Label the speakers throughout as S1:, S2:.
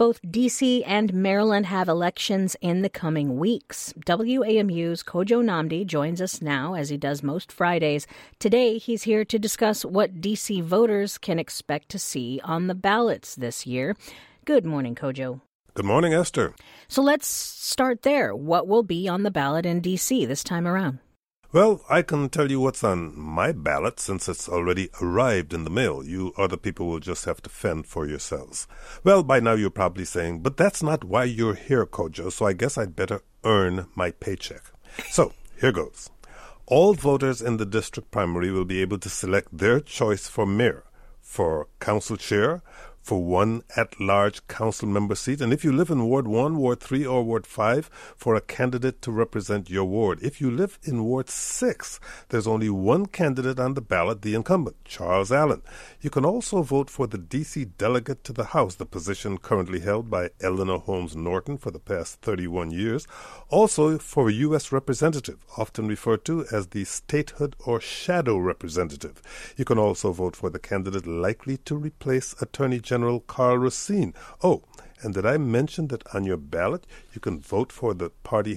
S1: Both D.C. and Maryland have elections in the coming weeks. WAMU's Kojo Nnamdi joins us now, as he does most Fridays. Today, he's here to discuss what D.C. voters can expect to see on the ballots this year. Good morning, Kojo.
S2: Good morning, Esther.
S1: So let's start there. What will be on the ballot in D.C. this time around?
S2: Well, I can tell you what's on my ballot since it's already arrived in the mail. You other people will just have to fend for yourselves. Well, by now you're probably saying, but that's not why you're here, Kojo, so I guess I'd better earn my paycheck. So, here goes. All voters in the district primary will be able to select their choice for mayor, for council chair, for one at-large council member seat, and if you live in Ward 1, Ward 3, or Ward 5, for a candidate to represent your ward. If you live in Ward 6, there's only one candidate on the ballot, the incumbent, Charles Allen. You can also vote for the D.C. delegate to the House, the position currently held by Eleanor Holmes Norton for the past 31 years. Also for U.S. representative, often referred to as the statehood or shadow representative. You can also vote for the candidate likely to replace Attorney General Carl Racine. Oh, and did I mention that on your ballot you can vote for the party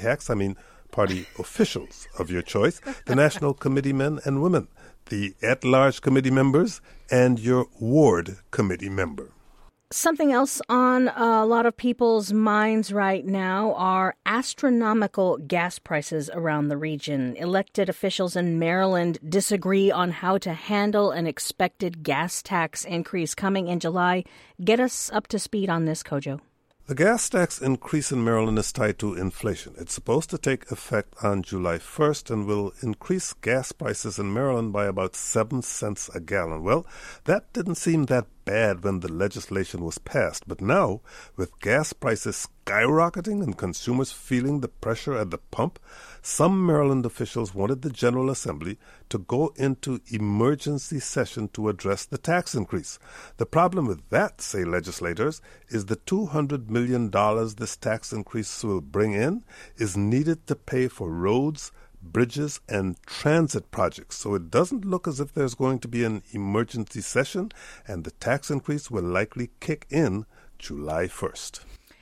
S2: officials of your choice, the national committee men and women, the at-large committee members, and your ward committee member.
S1: Something else on a lot of people's minds right now are astronomical gas prices around the region. Elected officials in Maryland disagree on how to handle an expected gas tax increase coming in July. Get us up to speed on this, Kojo.
S2: The gas tax increase in Maryland is tied to inflation. It's supposed to take effect on July 1st and will increase gas prices in Maryland by about 7 cents a gallon. Well, that didn't seem that bad when the legislation was passed, but now, with gas prices skyrocketing and consumers feeling the pressure at the pump, some Maryland officials wanted the General Assembly to go into emergency session to address the tax increase. The problem with that, say legislators, is the $200 million this tax increase will bring in is needed to pay for roads, bridges, and transit projects. So it doesn't look as if there's going to be an emergency session, and the tax increase will likely kick in July 1st.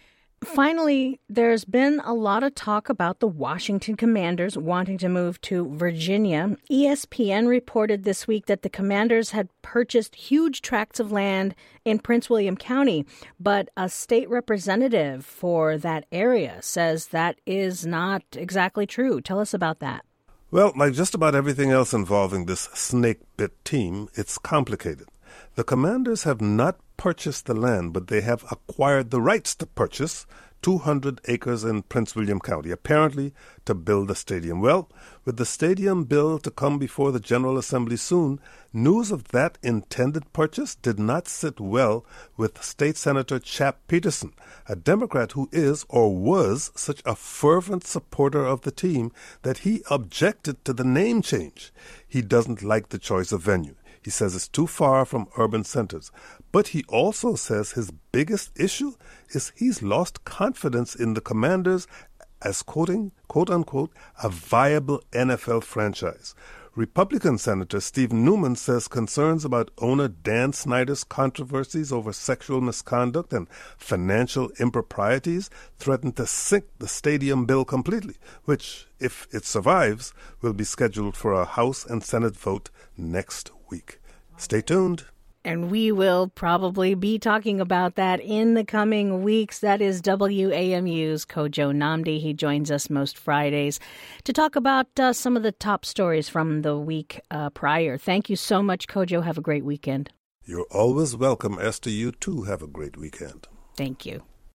S1: Finally, there's been a lot of talk about the Washington Commanders wanting to move to Virginia. ESPN reported this week that the Commanders had purchased huge tracts of land in Prince William County, but a state representative for that area says that is not exactly true. Tell us about that.
S2: Well, like just about everything else involving this snake-bit team, it's complicated. The Commanders have not purchased the land, but they have acquired the rights to purchase 200 acres in Prince William County, apparently to build a stadium. Well, with the stadium bill to come before the General Assembly soon, news of that intended purchase did not sit well with State Senator Chap Peterson, a Democrat who is or was such a fervent supporter of the team that he objected to the name change. He doesn't like the choice of venue. He says it's too far from urban centers. But he also says his biggest issue is he's lost confidence in the Commanders as, quoting, quote-unquote, a viable NFL franchise. Republican Senator Steve Newman says concerns about owner Dan Snyder's controversies over sexual misconduct and financial improprieties threaten to sink the stadium bill completely, which, if it survives, will be scheduled for a House and Senate vote next week. Stay tuned.
S1: And we will probably be talking about that in the coming weeks. That is WAMU's Kojo Nnamdi. He joins us most Fridays to talk about some of the top stories from the week prior. Thank you so much, Kojo. Have a great weekend.
S2: You're always welcome, Esther. You too have a great weekend.
S1: Thank you.